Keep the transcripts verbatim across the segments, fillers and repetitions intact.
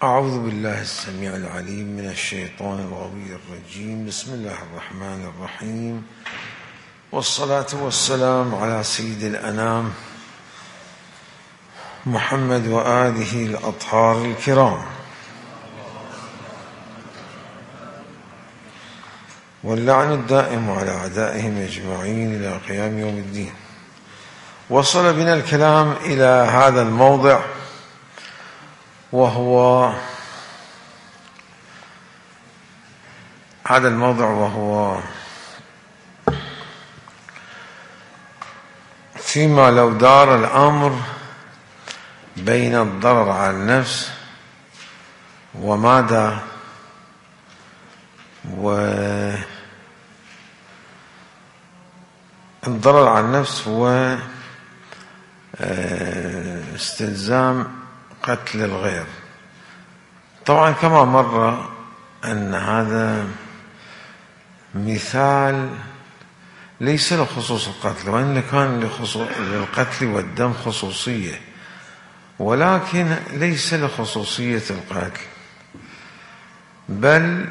أعوذ بالله السميع العليم من الشيطان الغوي الرجيم. بسم الله الرحمن الرحيم، والصلاة والسلام على سيد الأنام محمد وآله الأطهار الكرام، واللعن الدائم على أعدائهم أجمعين إلى قيام يوم الدين. وصل بنا الكلام إلى هذا الموضع، وهو هذا الموضع وهو فيما لو دار الأمر بين الضرر على النفس وماذا والضرر على النفس هو استلزام قتل الغير. طبعا كما مر أن هذا مثال ليس لخصوص القتل، وإن كان للقتل والدم خصوصية، ولكن ليس لخصوصية القتل، بل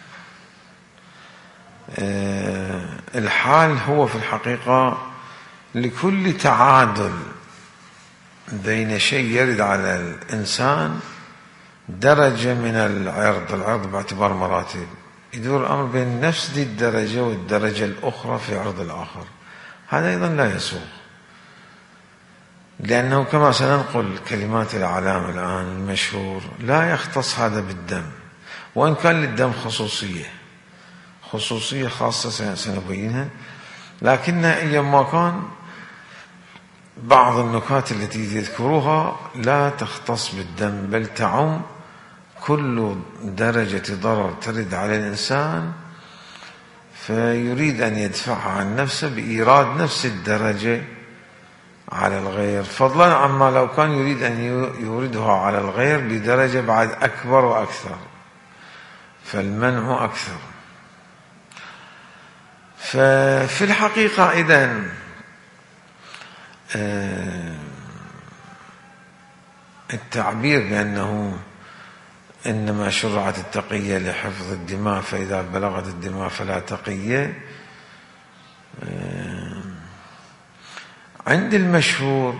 الحال هو في الحقيقة لكل تعادل بين شيء يرد على الإنسان درجة من العرض العرض باعتبار مراتب، يدور الأمر بين نفس دي الدرجة والدرجة الأخرى في عرض الآخر. هذا أيضا لا يسوغ، لأنه كما سننقل كلمات العلامة الآن المشهور لا يختص هذا بالدم، وإن كان للدم خصوصية خصوصية خاصة سنبينها، لكن أيما كان بعض النكات التي يذكروها لا تختص بالدم، بل تعم كل درجة ضرر ترد على الإنسان فيريد أن يدفعها عن نفسه بإيراد نفس الدرجة على الغير، فضلا عما لو كان يريد أن يوردها على الغير بدرجة بعد أكبر وأكثر، فالمنع أكثر. ففي الحقيقة إذن التعبير بأنه إنما شرعت التقية لحفظ الدماء، فإذا بلغت الدماء فلا تقية، عند المشهور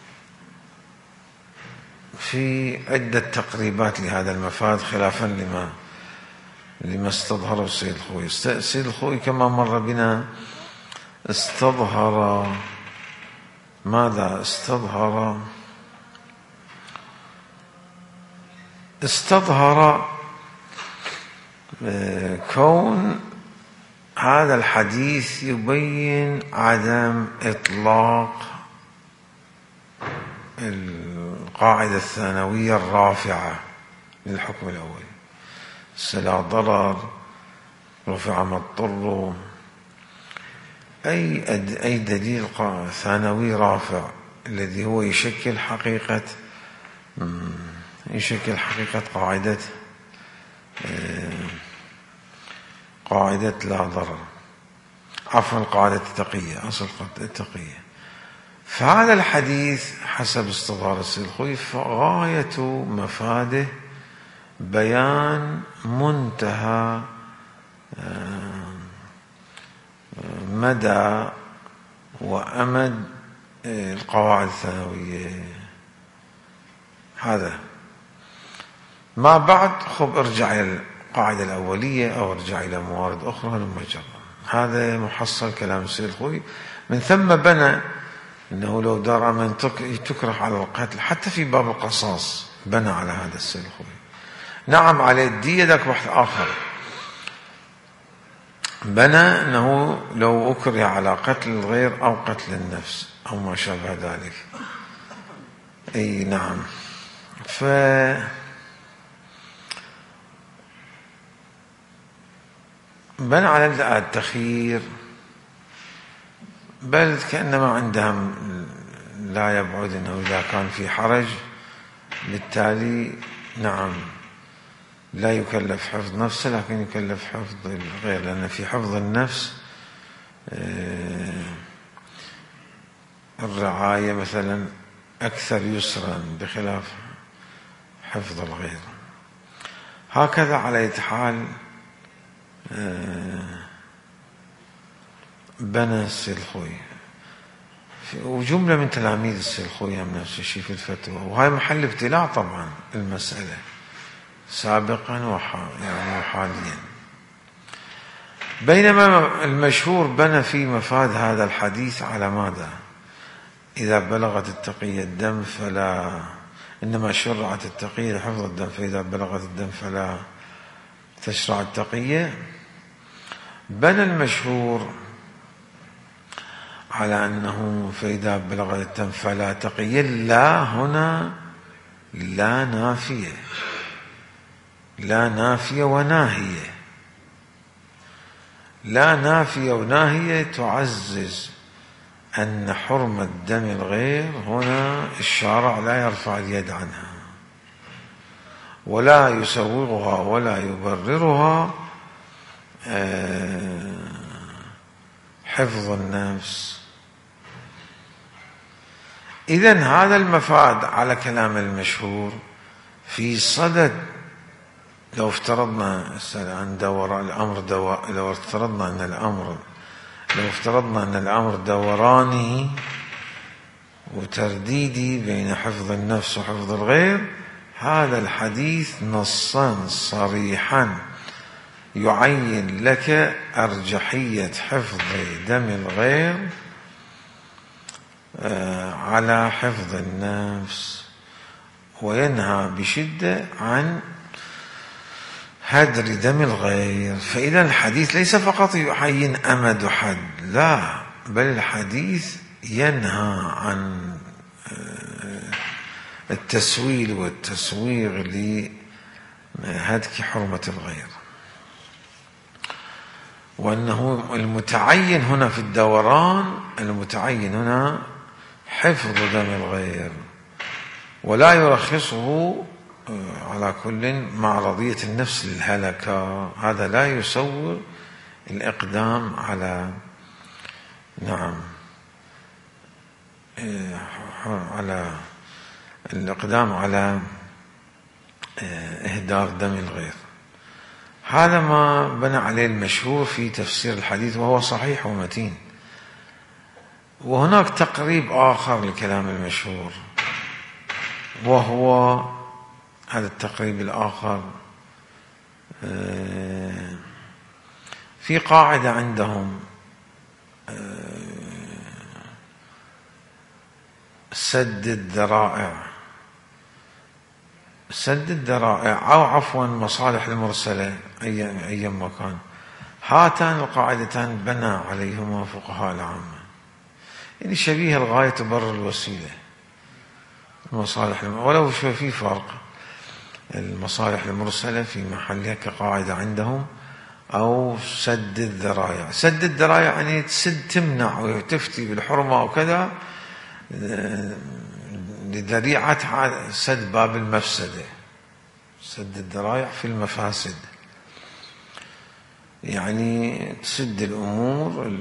في عدة تقريبات لهذا المفاد، خلافا لما لما استظهره السيد الخوئي. السيد الخوئي كما مر بنا استظهر ماذا؟ استظهر استظهر كون هذا الحديث يبين عدم إطلاق القاعدة الثانوية الرافعة للحكم الأول، لا ضرر رفع ما اضطر، أي أي دليل ثانوي رافع الذي هو يشكل حقيقة يشكل حقيقة قاعدة قاعدة لا ضرر، عفوا قاعدة التقية، أصل قاعدة التقية. فهذا الحديث حسب استظهار السيد الخوئي غاية مفاده بيان منتهى مدى وأمد القواعد الثانوية. هذا ما بعد خب ارجع إلى القاعدة الأولية أو ارجع إلى موارد أخرى لما جرى. هذا محصل كلام السيد الخوئي. من ثم بنى أنه لو دار من تكره على القتل حتى في باب القصاص، بنى على هذا السيد الخوئي. نعم على الدية ذاك بحث آخر، بنى أنه لو أكره على قتل الغير أو قتل النفس أو ما شابه ذلك. أي نعم. ف بنى على التخيير، بل كأنما عندهم لا يبعد أنه إذا كان في حرج بالتالي نعم لا يكلف حفظ نفسه، لكن يكلف حفظ الغير، لأن في حفظ النفس الرعاية مثلا أكثر يسرا بخلاف حفظ الغير. هكذا على أي حال بنى السلخوي، وجملة من تلاميذ السلخوي هم نفس الشيء في الفتوى، وهاي محل ابتلاع طبعا المسألة سابقا وحا يعني وحاليا. بينما المشهور بنى في مفاد هذا الحديث على ماذا؟ إذا بلغت التقية الدم فلا، إنما شرعت التقية لحفظ الدم، فإذا بلغت الدم فلا تشرع التقية. بنى المشهور على أنه فإذا بلغت الدم فلا تقية، لا هنا لا نافية، لا نافية وناهية، لا نافية وناهية تعزز أن حرمة دم الغير هنا الشارع لا يرفع اليد عنها ولا يسوغها ولا يبررها حفظ النفس. إذن هذا المفاد على كلام المشهور في صدد، لو افترضنا عن دور الأمر دو... لو افترضنا أن الأمر لو افترضنا أن الأمر دوراني وترديدي بين حفظ النفس وحفظ الغير، هذا الحديث نصا صريحا يعين لك أرجحية حفظ دم الغير على حفظ النفس، وينهى بشدة عن هدر دم الغير. فإذا الحديث ليس فقط يعين أمد حد، لا، بل الحديث ينهى عن التسويل والتسويغ لهتك حرمة الغير، وأنه المتعين هنا في الدوران، المتعين هنا حفظ دم الغير، ولا يرخصه على كل مع رضية النفس للهلكة. هذا لا يسوغ الإقدام على نعم على الإقدام على إهدار دم الغير. هذا ما بنى عليه المشهور في تفسير الحديث، وهو صحيح ومتين. وهناك تقريب آخر لكلام المشهور، وهو هذا التقريب الآخر في قاعدة عندهم سد الذرائع، سد الذرائع أو عفوا مصالح المرسلة أيام ما كان، هاتان القاعدتان بنى عليهما فقهاء العامة، يعني شبيه الغاية تبرر الوسيلة. المصالح ولو شو في فرق، المصالح المرسلة في محلها كقاعدة عندهم، أو سد الذرائع. سد الذرائع يعني تسد، تمنع وتفتي بالحرمة وكذا لذريعة سد باب المفسدة. سد الذرائع في المفاسد، يعني تسد الأمور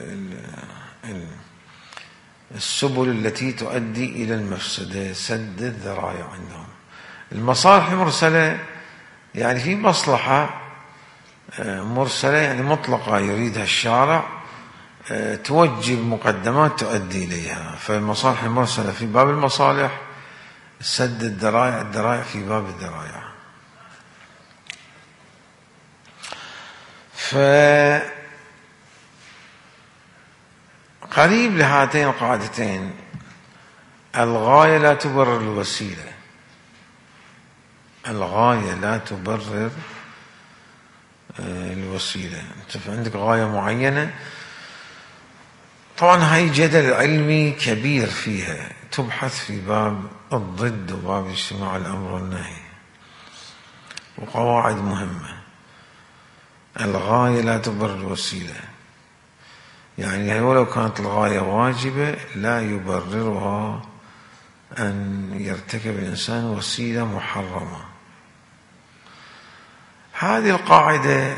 السبل التي تؤدي إلى المفسدة، سد الذرائع عندهم. المصالح المرسلة يعني في مصلحة مرسلة يعني مطلقة يريدها الشارع، توجب مقدمات تؤدي إليها. فالمصالح المرسلة في باب المصالح، سد الذرائع الذرائع في باب الذرائع. فقريب لهاتين القاعدتين الغاية لا تبرر الوسيلة، الغاية لا تبرر الوسيلة. أنت عندك غاية معينة، طبعا هاي جدل علمي كبير فيها، تبحث في باب الضد وباب اجتماع الأمر والنهي، وقواعد مهمة. الغاية لا تبرر الوسيلة، يعني ولو كانت الغاية واجبة لا يبررها أن يرتكب الإنسان وسيلة محرمة. هذه القاعدة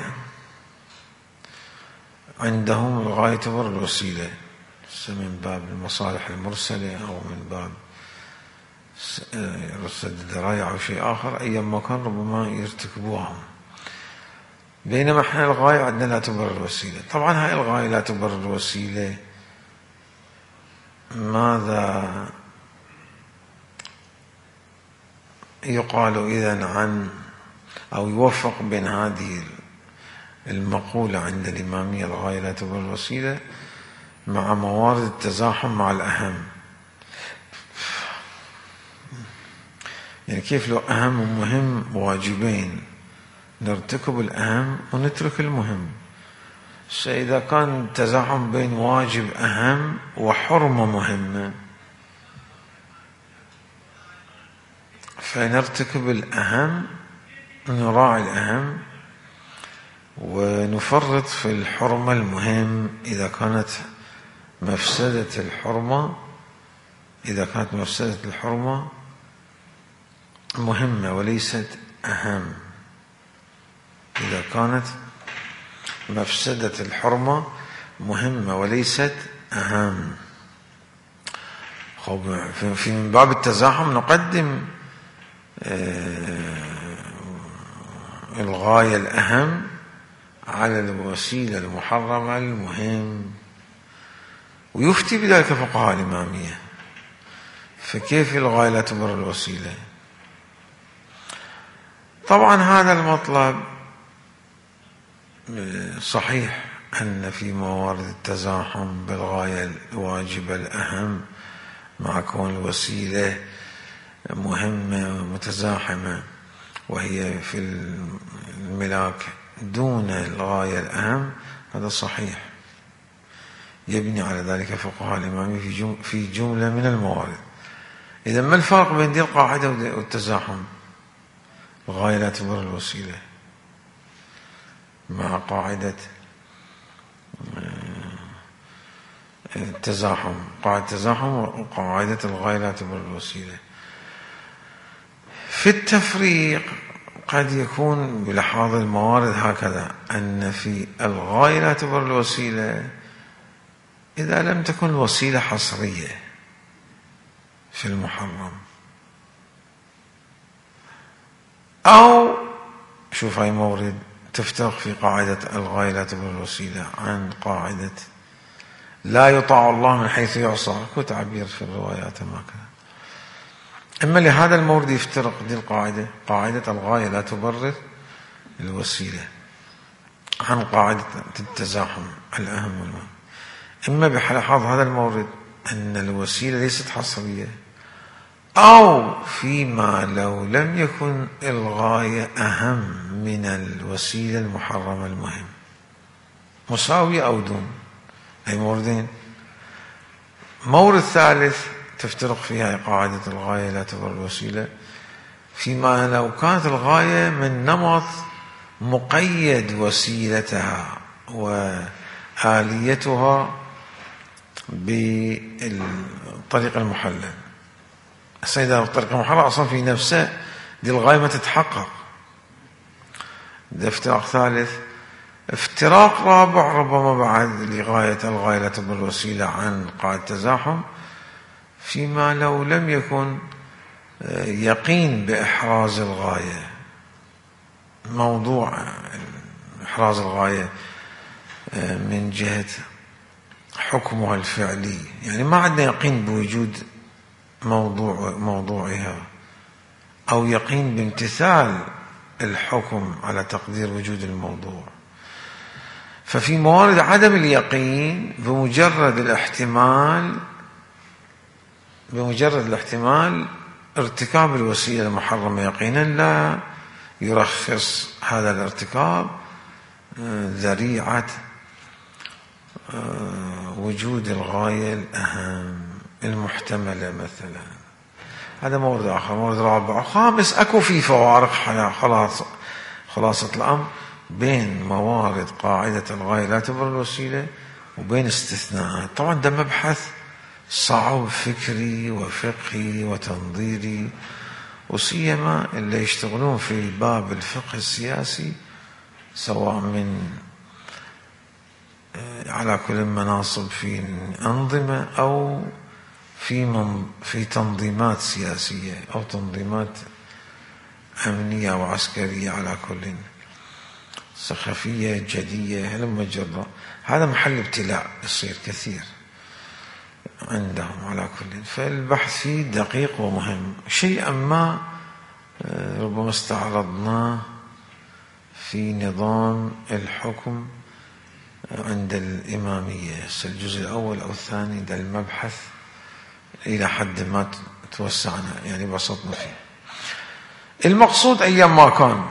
عندهم الغاية تبرر الوسيلة، من باب المصالح المرسلة أو من باب سد ذرايع أو شيء آخر، أي مكان ربما يرتكبوها. بينما احنا الغاية عندنا لا تبرر الوسيلة. طبعا هاي الغاية لا تبرر الوسيلة، ماذا يقال إذن عن أو يوفق بين هذه المقولة عند الإمامية الغاية لا تبرر الوسيلة مع موارد التزاحم مع الأهم؟ يعني كيف لو أهم ومهم واجبين نرتكب الأهم ونترك المهم؟ إذا كان تزاحم بين واجب أهم وحرمة مهمة فنرتكب الأهم، نراعي الأهم ونفرط في الحرمة المهم إذا كانت مفسدة الحرمة إذا كانت مفسدة الحرمة مهمة وليست أهم. إذا كانت مفسدة الحرمة مهمة وليست أهم. في من باب التزاحم نقدم الغاية الأهم على الوسيلة المحرمة المهم، ويفتي بذلك فقهاء الإمامية. فكيف الغاية لا تبرر الوسيلة؟ طبعا هذا المطلب صحيح أن في موارد التزاحم بالغاية الواجبة الأهم مع كون الوسيلة مهمة ومتزاحمة وهي في الملاك دون الغاية الأهم، هذا صحيح. يبني على ذلك فقهاء الإمامية في جملة من الموارد. إذا ما الفرق بين دي القاعدة والتزاحم؟ الغاية لا تبرر الوسيلة مع قاعدة التزاحم، قاعدة التزاحم وقاعدة الغاية لا تبرر الوسيلة. في التفريق قد يكون بلحاظ الموارد هكذا، أن في الغاية لا تبرر الوسيلة إذا لم تكن الوسيلة حصرية في المحرم، أو شوف هاي مورد تفترق في قاعدة الغاية لا تبرر الوسيلة عن قاعدة لا يطاع الله من حيث يعصى. كو تعبير في الروايات هكذا. إما لهذا المورد يفترق دي القاعدة، قاعدة الغاية لا تبرر الوسيلة، عن قاعدة التزاحم الأهم والمهم. إما بلحاظ هذا المورد أن الوسيلة ليست حصرية، أو فيما لو لم يكن الغاية أهم من الوسيلة المحرمة المهم، مساوية أو دون. أي موردين. مورد ثالث تفترق فيها قاعدة الغاية لا تبرر الوسيلة فيما لو كانت الغاية من نمط مقيد وسيلتها وآليتها بالطريق المحلل. السيدة الطريق المحلل أصلا في نفسه دي الغاية ما تتحقق. ده افتراق ثالث. افتراق رابع ربما بعد لغاية الغاية لا تبرر الوسيلة عن قاعدة التزاحم فيما لو لم يكن يقين بإحراز الغاية، موضوع إحراز الغاية من جهة حكمها الفعلي، يعني ما عندنا يقين بوجود موضوع موضوعها، أو يقين بامتثال الحكم على تقدير وجود الموضوع. ففي موارد عدم اليقين بمجرد الاحتمال بمجرد الاحتمال ارتكاب الوسيلة المحرمة يقينا لا يرخص هذا الارتكاب ذريعة وجود الغاية الأهم المحتملة مثلا. هذا مورد آخر. مورد رابع. خامس، أكو في فوارق خلاص خلاصة الأمر بين موارد قاعدة الغاية لا تبرر الوسيلة وبين استثناءات. طبعا ده مبحث صعب فكري وفقهي وتنظيري، وسيما اللي يشتغلون في باب الفقه السياسي سواء من على كل مناصب في أنظمة أو في من في تنظيمات سياسية أو تنظيمات أمنية وعسكرية على كل، سخفية جدية هلم جرة، هذا محل ابتلاء يصير كثير عندهم على كل. فالبحث فيه دقيق ومهم. شيئا ما ربما استعرضناه في نظام الحكم عند الإمامية، الجزء الأول أو الثاني، ده المبحث إلى حد ما توسعنا يعني بسطنا فيه. المقصود أيام ما كان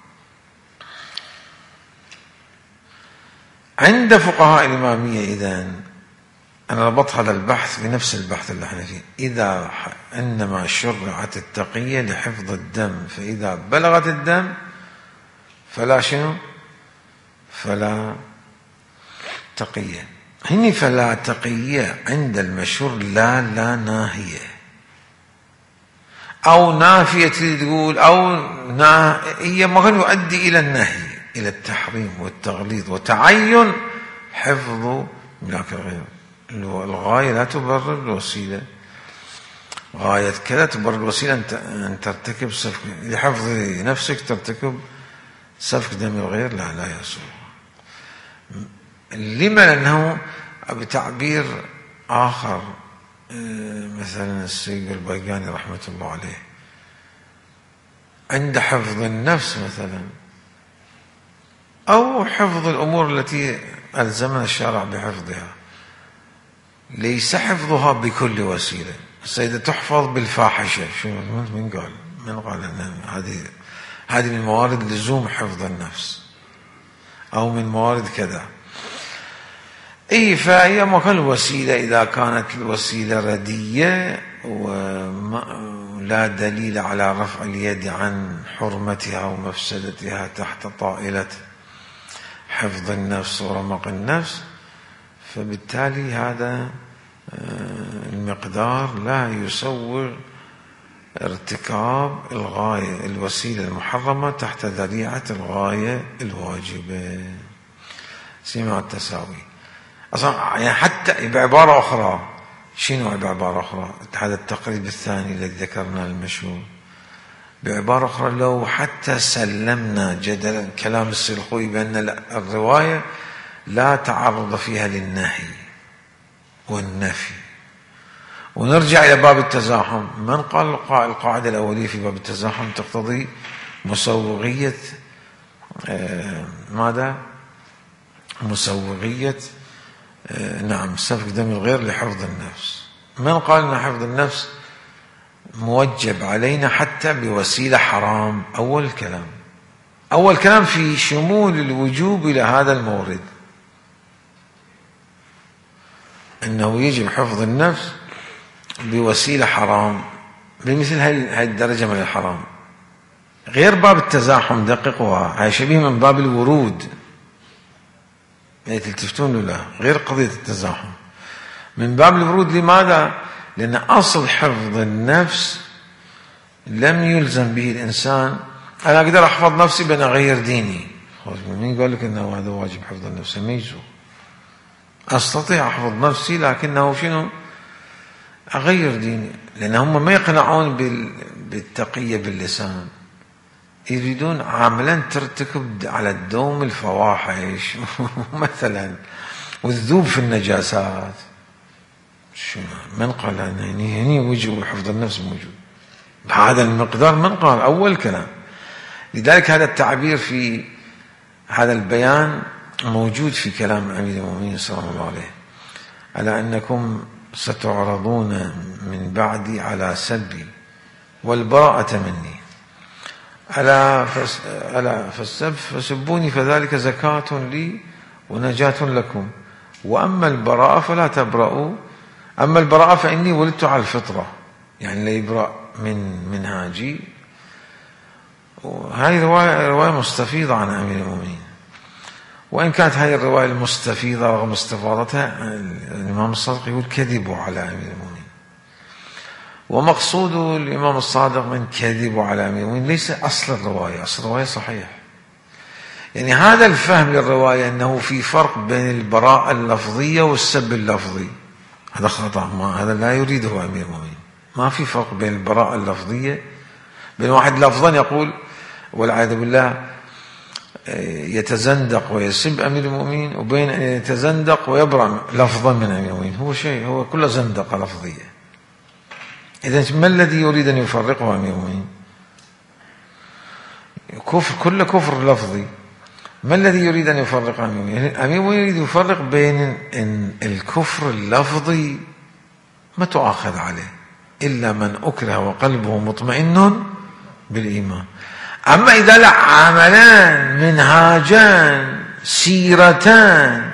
عند فقهاء الإمامية، إذن أنا ربط هذا البحث بنفس البحث اللي احنا فيه، إذا إنما شرعت التقية لحفظ الدم، فإذا بلغت الدم فلا شنو؟ فلا تقية. هني فلا تقية عند المشهور لا لا ناهية أو نافية تقول، أو هي ما يؤدي إلى النهي، إلى التحريم والتغليظ وتعين حفظ ملاك الغير. الغاية لا تبرر الوسيلة، غاية كذا تبرر الوسيلة أن ترتكب سفك لحفظ نفسك، ترتكب سفك دم الغير، لا لا يسوع. لما؟ لأنه بتعبير آخر، مثلا السيد البيقاني رحمة الله عليه عند حفظ النفس مثلا، أو حفظ الأمور التي ألزمنا الشرع بحفظها، ليس حفظها بكل وسيلة. السيدة تحفظ بالفاحشة، شو من قال؟ من قال أن هذه هذه من موارد لزوم حفظ النفس، أو من موارد كذا. إيه، فهي ما كان الوسيلة، إذا كانت الوسيلة ردية ولا دليل على رفع اليد عن حرمتها ومفسدتها تحت طائلة حفظ النفس ورمق النفس، فبالتالي هذا المقدار لا يسوغ ارتكاب الغاية الوسيلة المحرمة تحت ذريعة الغاية الواجبة. سمع التساوي أصلا، يعني حتى بعبارة أخرى، شنو بعبارة أخرى؟ هذا التقريب الثاني الذي ذكرنا المشهور. بعبارة أخرى، لو حتى سلمنا جدلا كلام السلخوي بأن الرواية لا تعرض فيها للنهي والنفي، ونرجع إلى باب التزاحم، من قال القاعدة الأولية في باب التزاحم تقتضي مسوغية آه ماذا؟ مسوغية آه نعم سفك دم الغير لحفظ النفس. من قال أن حفظ النفس موجب علينا حتى بوسيلة حرام؟ أول كلام أول كلام في شمول الوجوب إلى هذا المورد، أنه يجب حفظ النفس بوسيلة حرام بمثل هاي الدرجة من الحرام. غير باب التزاحم، دققوها، هاي شبيه من باب الورود، يعني تلتفتون له، غير قضية التزاحم. من باب الورود، لماذا؟ لأن أصل حفظ النفس لم يلزم به الإنسان. أنا أقدر أحفظ نفسي بأن أغير ديني، مين قال لك أنه هذا واجب حفظ النفس؟ ميزو أستطيع أحفظ نفسي، لكنه شنو؟ أغير ديني. لأن هم ما يقنعون بالتقية باللسان، يريدون عملا ترتكب على الدوم الفواحش مثلا، والذوب في النجاسات. شنو؟ من قال أن هني هني وجوب حفظ النفس موجود بهذا المقدار؟ من قال؟ أول كلام. لذلك هذا التعبير في هذا البيان موجود في كلام أمير المؤمنين صلى الله عليه، على أنكم ستعرضون من بعدي على سبي والبراءة مني، ألا فس... ألا فالسب فسبوني فذلك زكاة لي ونجاة لكم، وأما البراءة فلا تبرأوا. أما البراءة فإني ولدت على الفطرة، يعني لا يبرأ من منهاجي. وهذه رواية رواية مستفيضة عن أمير المؤمنين، وإن كانت هذه الرواية المستفيضة رغم استفاضتها، الإمام الصادق يقول كذبوا على أمير المؤمنين. ومقصود الإمام الصادق من كذبوا على أمير المؤمنين ليس أصل الرواية، أصل الرواية صحيح. يعني هذا الفهم للرواية أنه في فرق بين البراءة اللفظية والسب اللفظي، هذا خطأ، ما هذا لا يريده أمير المؤمنين. ما في فرق بين البراءة اللفظية، بين واحد لفظا يقول والعياذ بالله يتزندق ويسب أمير المؤمنين، وبين أن يتزندق ويبرأ لفظا من أمير المؤمنين. هو شيء، هو كله زندقة لفظية. إذن ما الذي يريد أن يفرقه أمير المؤمنين؟ كفر، كل كفر لفظي. ما الذي يريد أن يفرق أمير المؤمنين؟ أمير المؤمنين يريد يفرق بين إن الكفر اللفظي ما تؤاخذ عليه إلا من أكره وقلبه مطمئن بالإيمان. أما إذا لا، عملان منهاجان سيرتان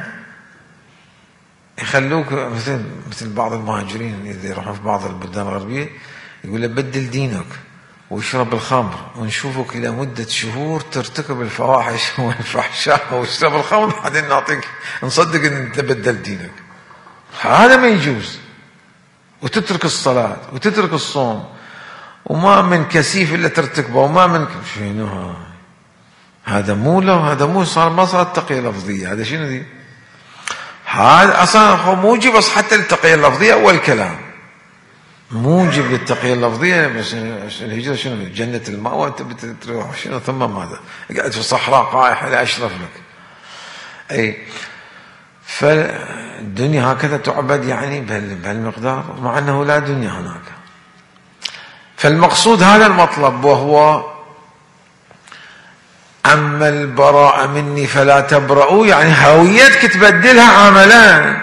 يخلوك مثل مثل بعض المهاجرين إذا يروحون في بعض البلدان الغربية يقول له بدل دينك ويشرب الخمر، ونشوفك إلى مدة شهور ترتكب الفواحش والفحشاء ويشرب الخمر بعدين نعطيك نصدق أن أنت بدل دينك. هذا ما يجوز. وتترك الصلاة وتترك الصوم، وما من كسيف إلا ترتكبه، وما من شنو هذا؟ مو له، هذا مو صار، ما صارت تقية لفظية. هذا شنو دي؟ هذا أصلا موجب حتى التقية اللفظية. أول كلام موجب للتقية اللفظية، بس الهجرة شنو؟ جنة الماء وأنت بتروح شنو ثم ماذا؟ قاعد في الصحراء قايح لا أشرف لك. أي فالدنيا هكذا تعبد يعني بهالمقدار، مع أنه لا دنيا هناك. فالمقصود هذا المطلب، وهو أما البراء مني فلا تبرؤوا، يعني هويتك تبدلها عملان.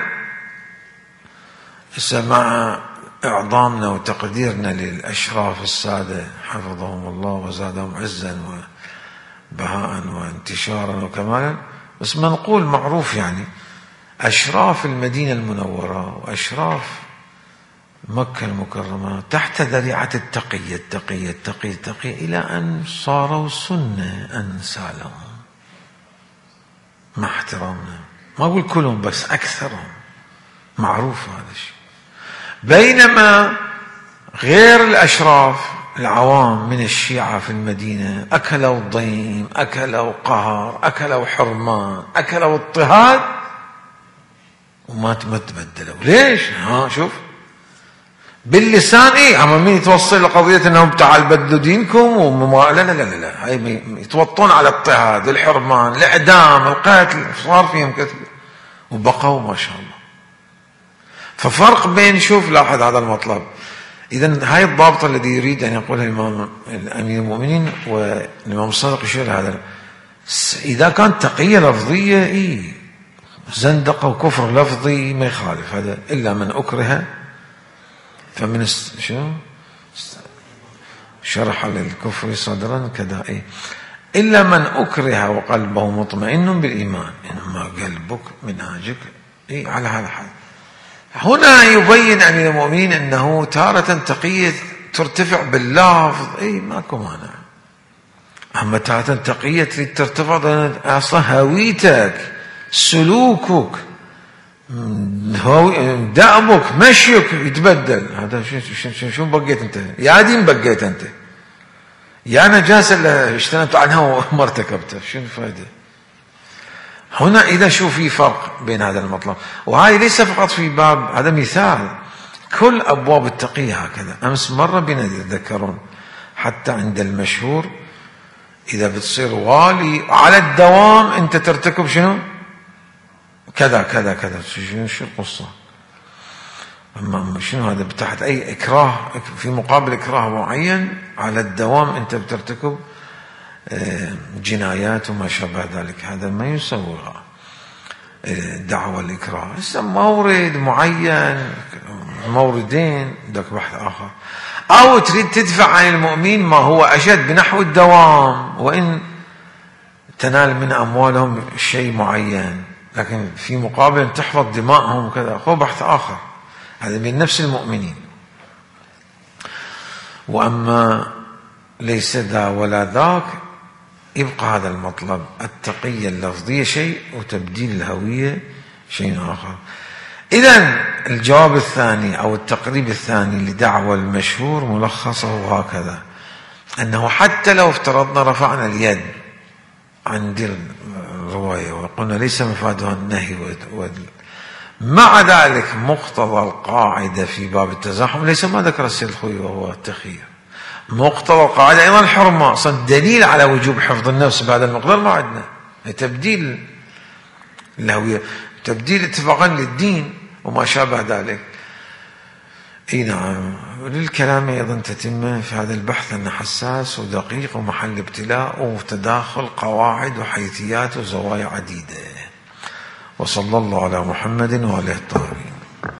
مع إعظامنا وتقديرنا للأشراف السادة حفظهم الله وزادهم عزا وبهاء وانتشارا وكمالا، بس منقول معروف يعني أشراف المدينة المنورة وأشراف مكة المكرمة تحت ذريعة التقية التقية التقية التقية إلى أن صاروا سنة أن سالهم، مع احترامنا. ما أقول كلهم بس أكثرهم، معروف هذا الشيء. بينما غير الأشراف العوام من الشيعة في المدينة أكلوا الضيم، أكلوا قهر، أكلوا حرمان، أكلوا اضطهاد، وما تبدلوا. ليش؟ ها شوف باللسان ايه، اما مين يتوصل لقضيه انهم تعال بدلوا دينكم وما لا لا لا لا، هاي يتوطون على الاضطهاد، الحرمان، الاعدام، القتل، صار فيهم كتب وبقوا ما شاء الله. ففرق بين، شوف لاحظ هذا المطلب. اذا هاي الضابطه الذي يريد ان يقولها الامام امير المؤمنين والامام الصادق يشير هذا. اذا كانت تقيه لفظيه ايه زندقه وكفر لفظي ما يخالف هذا، الا من اكره فمن شنو شرح للكفر صدرا كذا إيه؟ إلا من أكره وقلبه مطمئن بالإيمان، إنما قلبك منهاجك إيه على هذا الحال. هنا يبين أمير المؤمنين أنه تارة تقية ترتفع باللفظ إيه ماكو مانع، أما تارة تقية ترتفع أصلا هويتك، سلوكك، دأبك، مشيك يتبدل. هذا شو شو بقيت انت؟ يا دين بقيت انت، يا نجاسة اللي اجتنبت عنها وما ارتكبتها، شو الفائدة؟ هنا إذا شو في فرق بين هذا المطلب، وهذه ليس فقط في باب، هذا مثال، كل أبواب التقية هكذا. أمس مرة بنا يتذكرون حتى عند المشهور إذا بتصير والي على الدوام أنت ترتكب شنو؟ كذا كذا كذا. شنو شو القصة؟ أما شنو هذا؟ تحت أي إكراه، في مقابل إكراه معين على الدوام أنت بترتكب جنايات وما شابه ذلك. هذا ما يسوى دعوة الإكراه. هسه مورد معين، موردين ذاك بحث آخر. أو تريد تدفع عن المؤمنين ما هو أشد بنحو الدوام، وإن تنال من أموالهم شيء معين، لكن في مقابل تحفظ دماءهم وكذا، هو بحث آخر. هذا من نفس المؤمنين. وأما ليس ذا ولا ذاك، يبقى هذا المطلب التقية اللفظية شيء وتبديل الهوية شيء آخر. إذن الجواب الثاني أو التقريب الثاني لدعوى المشهور ملخصه هكذا، أنه حتى لو افترضنا رفعنا اليد عند الرواية وقلنا ليس مفادها النهي مع ذلك مقتضى القاعدة في باب التزاحم ليس ما ذكر السيد الخوئي وهو التخيير. مقتضى القاعدة أيضا الحرمة، أصلا دليل على وجوب حفظ النفس بهذا المقدار ما عندنا، تبديل الهوية، تبديل اتفاقا للدين وما شابه ذلك. اي نعم. للكلام ايضا تتمه في هذا البحث انه حساس ودقيق ومحل ابتلاء وتداخل قواعد وحيثيات وزوايا عديدة. وصلى الله على محمد وآله الطاهرين.